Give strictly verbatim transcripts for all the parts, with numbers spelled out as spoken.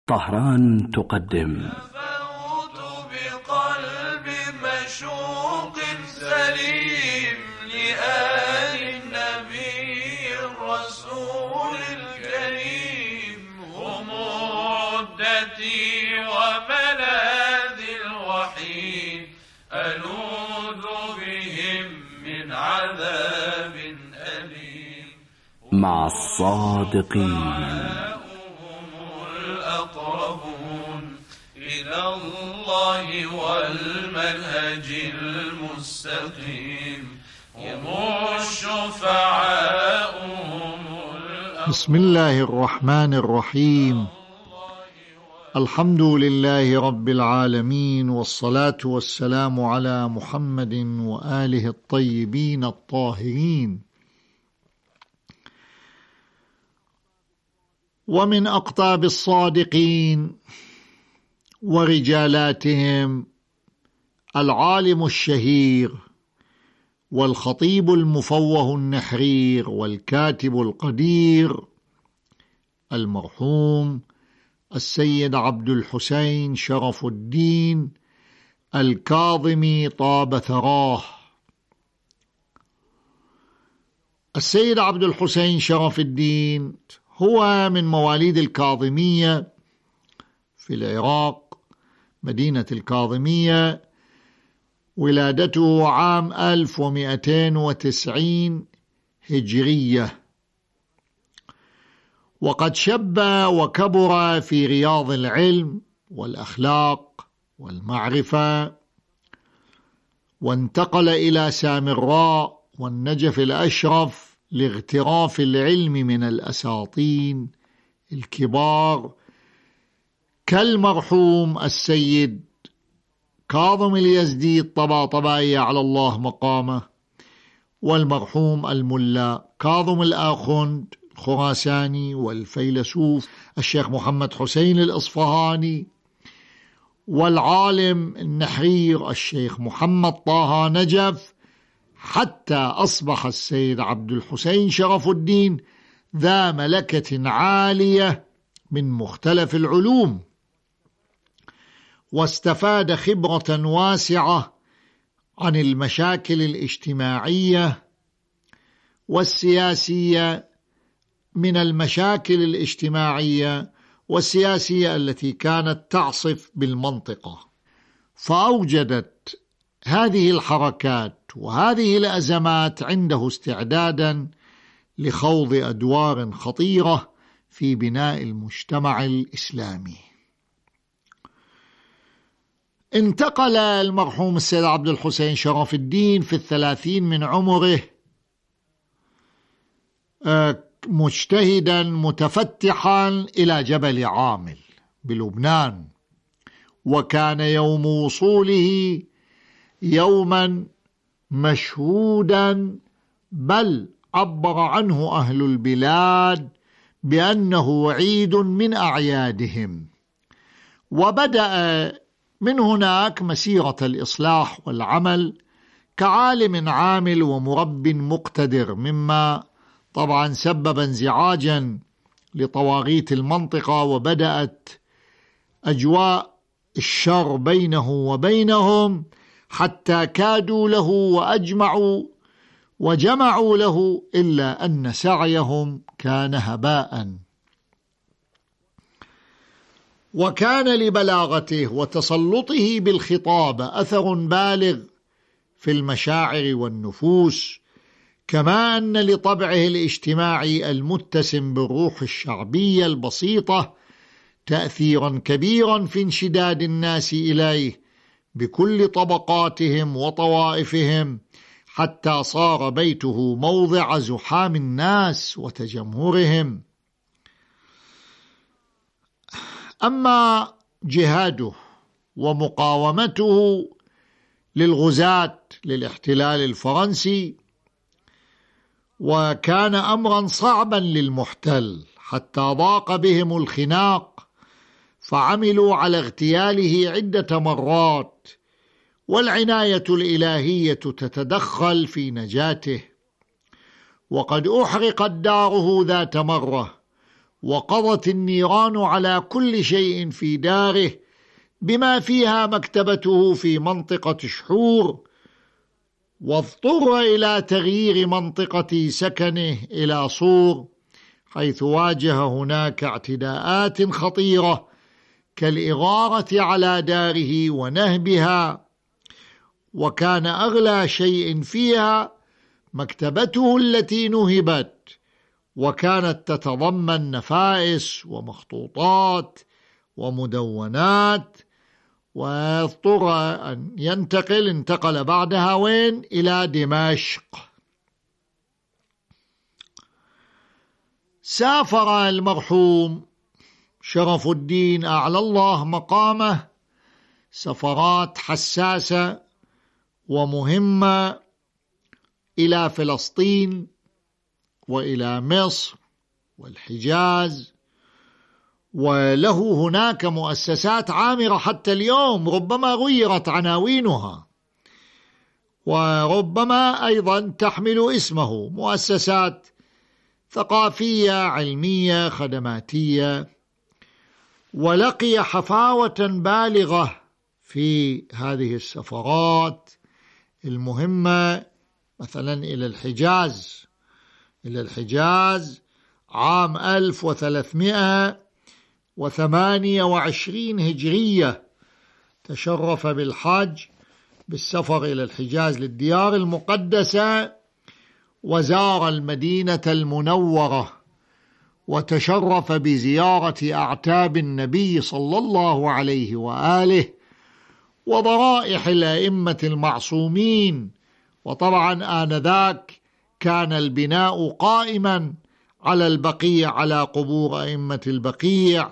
طهران تقدم فوت بقلب مشوق سليم لآل النبي الرسول الكريم، هم عدتي وملاذي الوحيد، ألوذ بهم من عذاب أليم. مع الصادقين إلى الله والمنهج المستقيم، هم الشفعاء هم الأقربون. بسم الله الرحمن الرحيم. الحمد لله رب العالمين، والصلاة والسلام على محمد وآله الطيبين الطاهرين. ومن أقطاب الصادقين ورجالاتهم العالم الشهير والخطيب المفوه النحرير والكاتب القدير المرحوم السيد عبد الحسين شرف الدين الكاظمي طاب ثراه. السيد عبد الحسين شرف الدين هو من مواليد الكاظمية في العراق، مدينة الكاظمية، ولادته عام ألف ومئتين وتسعين هجرية، وقد شب وكبر في رياض العلم والأخلاق والمعرفة، وانتقل إلى سامراء والنجف الأشرف لاغتراف العلم من الأساطين الكبار كالمرحوم السيد كاظم اليزدي الطباطبائي على الله مقامه، والمرحوم الملا كاظم الآخند الخراساني، والفيلسوف الشيخ محمد حسين الإصفهاني، والعالم النحرير الشيخ محمد طه نجف، حتى أصبح السيد عبد الحسين شرف الدين ذا ملكة عالية من مختلف العلوم، واستفاد خبرة واسعة عن المشاكل الاجتماعية والسياسية، من المشاكل الاجتماعية والسياسية التي كانت تعصف بالمنطقة، فأوجدت هذه الحركات وهذه الأزمات عنده استعدادا لخوض أدوار خطيرة في بناء المجتمع الإسلامي. انتقل المرحوم السيد عبد الحسين شرف الدين في الثلاثين من عمره مجتهدا متفتحا إلى جبل عامل بلبنان، وكان يوم وصوله يوما مشهودا، بل عبر عنه أهل البلاد بأنه عيد من أعيادهم. وبدأ من هناك مسيرة الإصلاح والعمل كعالم عامل ومرب مقتدر، مما طبعا سبب انزعاجا لطواغيت المنطقة، وبدأت أجواء الشر بينه وبينهم، حتى كادوا له وأجمعوا وجمعوا له، إلا أن سعيهم كان هباء. وكان لبلاغته وتسلطه بالخطاب أثر بالغ في المشاعر والنفوس، كما أن لطبعه الاجتماعي المتسم بالروح الشعبية البسيطة تأثيرا كبيرا في انشداد الناس إليه بكل طبقاتهم وطوائفهم، حتى صار بيته موضع زحام الناس وتجمهرهم. أما جهاده ومقاومته للغزاة للاحتلال الفرنسي، وكان أمرا صعبا للمحتل، حتى ضاق بهم الخناق، فعملوا على اغتياله عدة مرات، والعناية الإلهية تتدخل في نجاته. وقد أحرقت داره ذات مرة، وقضت النيران على كل شيء في داره بما فيها مكتبته في منطقة شحور، واضطر إلى تغيير منطقة سكنه إلى صور، حيث واجه هناك اعتداءات خطيرة كالإغارة على داره ونهبها، وكان أغلى شيء فيها مكتبته التي نهبت، وكانت تتضمن نفائس ومخطوطات ومدونات، واضطر أن ينتقل انتقل بعدها وين؟ إلى دمشق. سافر المرحوم شرف الدين أعلى الله مقامه سفرات حساسة ومهمة إلى فلسطين وإلى مصر والحجاز، وله هناك مؤسسات عامرة حتى اليوم ربما غيرت عناوينها، وربما أيضا تحمل اسمه، مؤسسات ثقافية علمية خدماتية. ولقي حفاوة بالغة في هذه السفرات المهمة، مثلا إلى الحجاز إلى الحجاز عام ألف وثلاثمائة وثمانية وعشرين هجرية، تشرف بالحج بالسفر إلى الحجاز للديار المقدسة، وزار المدينة المنورة، وتشرف بزيارة أعتاب النبي صلى الله عليه وآله وضرائح الأئمة المعصومين. وطبعا آنذاك كان البناء قائما على البقيع، على قبور أئمة البقيع.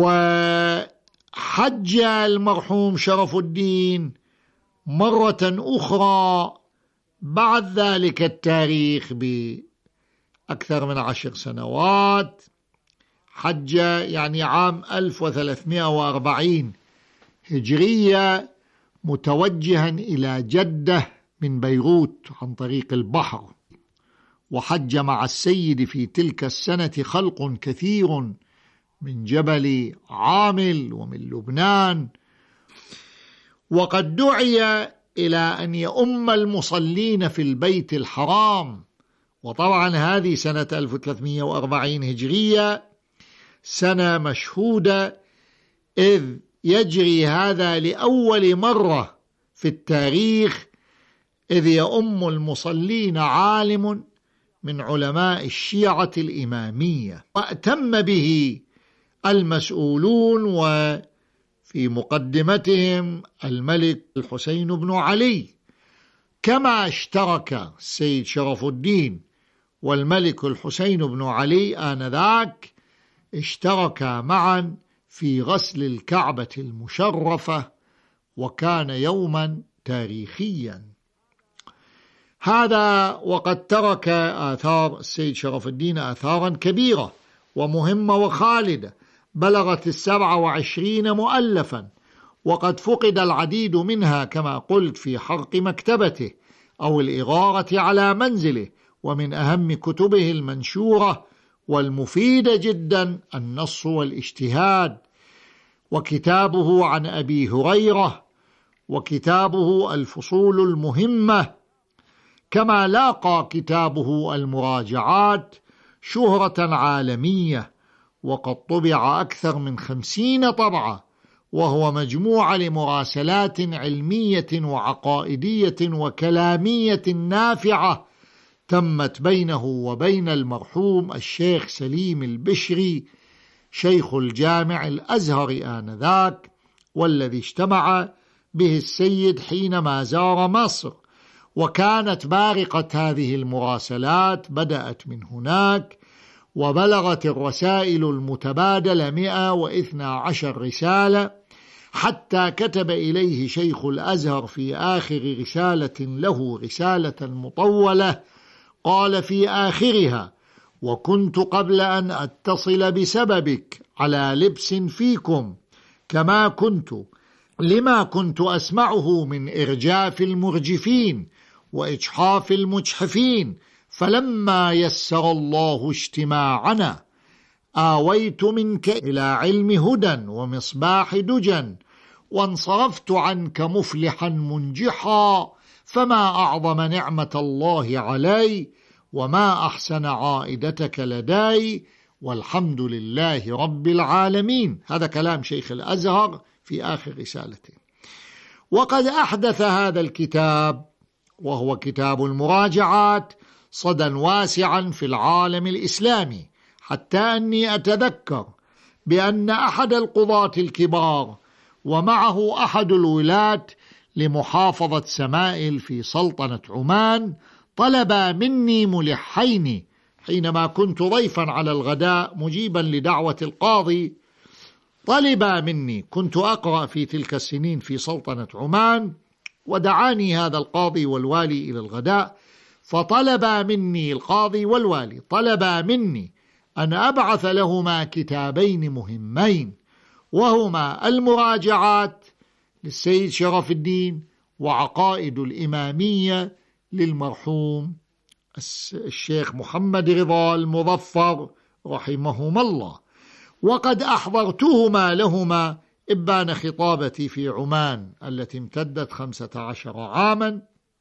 وحج المرحوم شرف الدين مرة أخرى بعد ذلك التاريخ بأكثر من عشر سنوات، حج يعني عام ألف وثلاثمائة وأربعين هجرية، متوجها إلى جدة من بيروت عن طريق البحر، وحج مع السيد في تلك السنة خلق كثير من جبل عامل ومن لبنان، وقد دعي إلى أن يؤم المصلين في البيت الحرام. وطبعا هذه سنة ألف وثلاثمائة وأربعين هجرية، سنة مشهودة، إذ يجري هذا لأول مرة في التاريخ، إذ يؤم المصلين عالم من علماء الشيعة الإمامية، وأتم به المسؤولون، وفي مقدمتهم الملك الحسين بن علي. كما اشترك السيد شرف الدين والملك الحسين بن علي آنذاك، اشتركا معا في غسل الكعبة المشرفة، وكان يوما تاريخيا. هذا وقد ترك آثار السيد شرف الدين آثارا كبيرة ومهمة وخالدة، بلغت السبع وعشرين مؤلفا، وقد فقد العديد منها كما قلت في حرق مكتبته أو الإغارة على منزله. ومن أهم كتبه المنشورة والمفيدة جدا النص والاجتهاد، وكتابه عن أبي هريرة، وكتابه الفصول المهمة، كما لاقى كتابه المراجعات شهرة عالمية، وقد طبع أكثر من خمسين طبعة، وهو مجموعة لمراسلات علمية وعقائدية وكلامية نافعة تمت بينه وبين المرحوم الشيخ سليم البشري شيخ الجامع الأزهر آنذاك، والذي اجتمع به السيد حينما زار مصر. وكانت بارقة هذه المراسلات بدأت من هناك، وبلغت الرسائل المتبادلة مئة واثنى عشر رسالة، حتى كتب إليه شيخ الأزهر في آخر رسالة له رسالة مطولة قال في آخرها: وكنت قبل أن أتصل بسببك على لبس فيكم كما كنت، لما كنت أسمعه من إرجاف المرجفين وإجحاف المجحفين، فلما يسر الله اجتماعنا آويت منك إلى علم هدى ومصباح دجى، وانصرفت عنك مفلحا منجحا، فما أعظم نعمة الله علي، وما أحسن عائدتك لدي، والحمد لله رب العالمين. هذا كلام شيخ الأزهر في آخر رسالته. وقد أحدث هذا الكتاب، وهو كتاب المراجعات، صدى واسعا في العالم الإسلامي، حتى أني أتذكر بأن أحد القضاة الكبار ومعه أحد الولاة لمحافظة سمائل في سلطنة عمان طلبا مني ملحين حينما كنت ضيفا على الغداء مجيبا لدعوة القاضي، طلبا مني، كنت أقرأ في تلك السنين في سلطنة عمان، ودعاني هذا القاضي والوالي إلى الغداء، فطلبا مني القاضي والوالي طلبا مني أن أبعث لهما كتابين مهمين، وهما المراجعات للسيد شرف الدين، وعقائد الإمامية للمرحوم الشيخ محمد رضا المظفر رحمهما الله. وقد أحضرتهما لهما إبان خطابتي في عمان التي امتدت خمسة عشر عاما،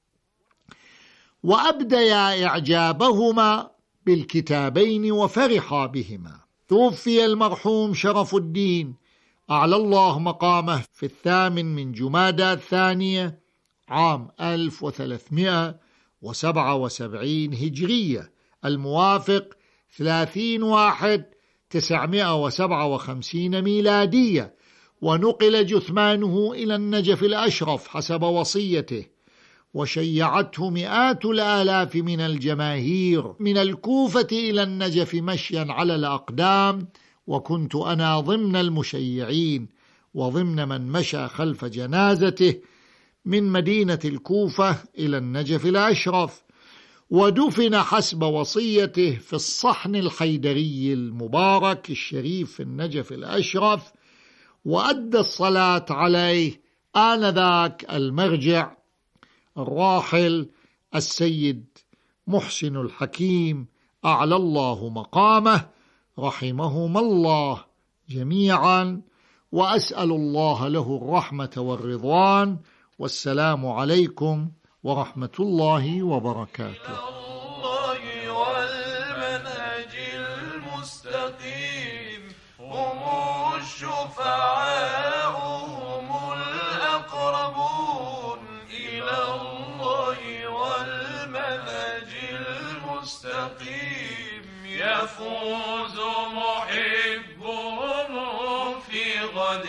وأبديا إعجابهما بالكتابين وفرحا بهما. توفي المرحوم شرف الدين أعلى الله مقامه في الثامن من جمادى الثانية عام ألف وثلاثمائة وسبعة وسبعين هجرية، الموافق ثلاثين واحد تسعمائة وسبعة وخمسين ميلادية، ونقل جثمانه إلى النجف الأشرف حسب وصيته، وشيعته مئات الآلاف من الجماهير من الكوفة إلى النجف مشيا على الأقدام، وكنت أنا ضمن المشيعين وضمن من مشى خلف جنازته من مدينة الكوفة إلى النجف الأشرف، ودفن حسب وصيته في الصحن الحيدري المبارك الشريف في النجف الأشرف، وأدى الصلاة عليه آنذاك المرجع الراحل السيد محسن الحكيم أعلى الله مقامه رحمهما الله جميعا، وأسأل الله له الرحمة والرضوان. والسلام عليكم ورحمة الله وبركاته. الله والمنهج المستقيم هم الشفعاء هم الأقربون إلى الله والمنهج المستقيم، يفوز محبهم في غد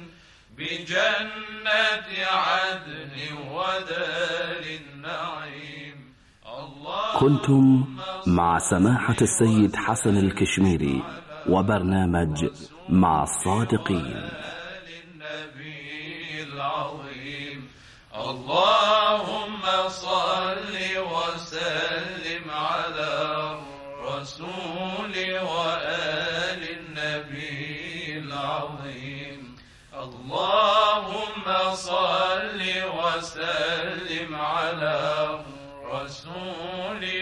بجنة عدن ودار النعيم. كنتم مع سماحة السيد حسن الكشميري وبرنامج مع الصادقين. للنبي العظيم اللهم صل وسلم على الرسول وآل النبي العظيم. اللهم صل وسلم على الرسول